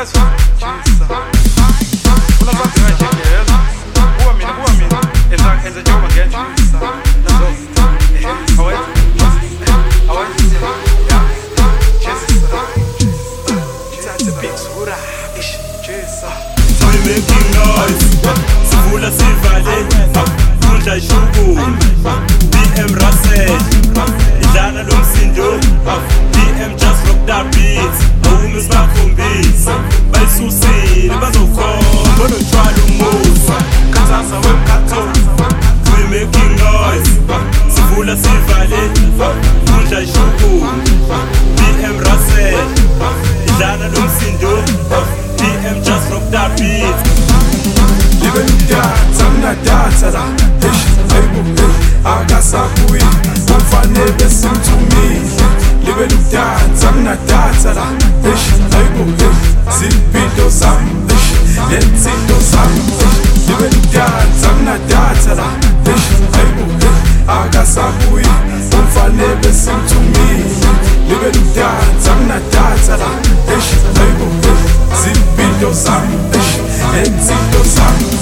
Making noise, sivula sivale, kudla ishuku, BM Russell, idlala lo msindo, BM just rock that beat, awume sibakhombisa, bayisusile bazokhomba notshwala umusa, khathasa wemkhatho. We making noise, sivula sivale, kudla ishuku, BM Russell, idlala lo msindo, BM just rock that beat. Live dance, I'm not dancer. Agasabuyi, umfanele sim to me. Live dance, I'm not dancer. Zipito sam, lenzito sam. Live dance, I'm not dancer. Agasabuyi, umfanele sim to me. Live dance, I'm not dancer. Zipito sam, lenzito sam.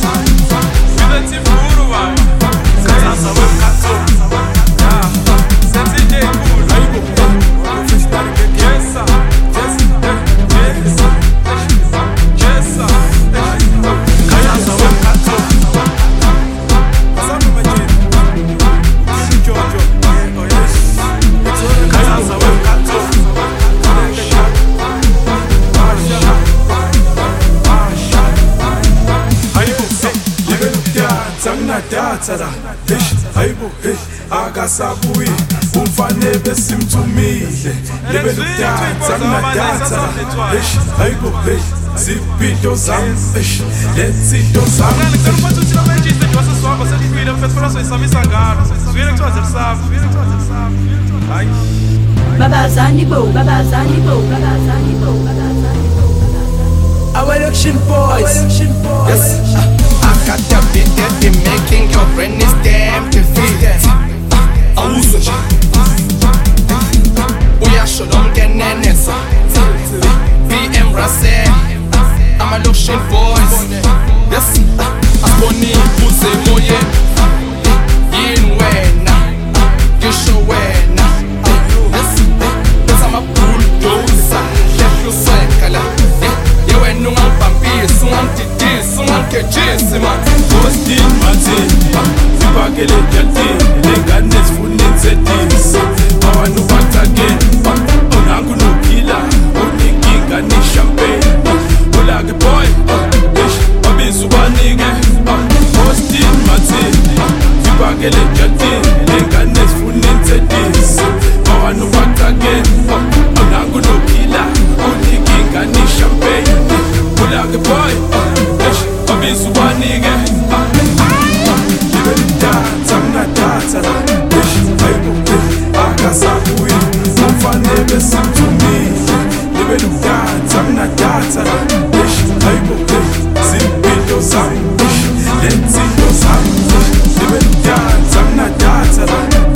Datsara, hayibo, akasabuyi, umfanele sim to me. Live dance, I'm not datsara, hayibo, zipito zam, lenzito zam. Babazani bo, babazani bo, babazani bo, babazani bo. Our election boys, yes. I got the beat that be making your brain is damn defeated. Awuzo uyasholom kenenesa BM Russell ama-lotion boys. Yes, asiboni ibuze emoyeni yini wena ngisho wena. Yes, benza ama-bulldozer lehluleka la yewena ungangibhambisi ungangididisi ungangigejisi man. Postin Martin, sibakele jaltin, lengane zifuna insedisi. Abantu bathake, onangu nokhila, oninkinga nishampeni. Olake boy, wabiza ubanike. Postin Martin, sibakele jaltin, lengane zifuna insedisi. Abantu bathake, onangu nokhila, oninkinga nishampeni. Olake boy, wabiza ubanike. Dance, I'm not dancer. Agasabuyi, umfanele sim to me. Live dance, I'm not dancer. Zipito sam, lenzito sam. Live dance, I'm not dancer.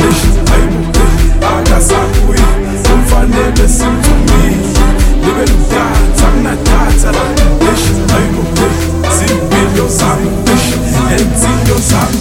Agasabuyi, umfanele sim to me. Live dance, I'm not dancer. Zipito sam, lenzito sam.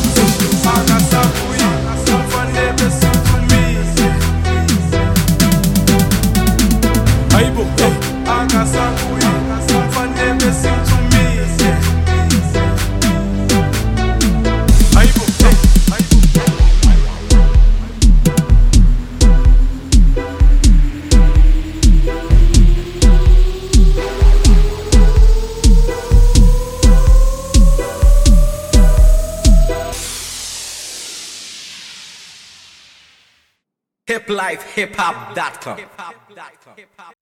Hiplifehiphop.com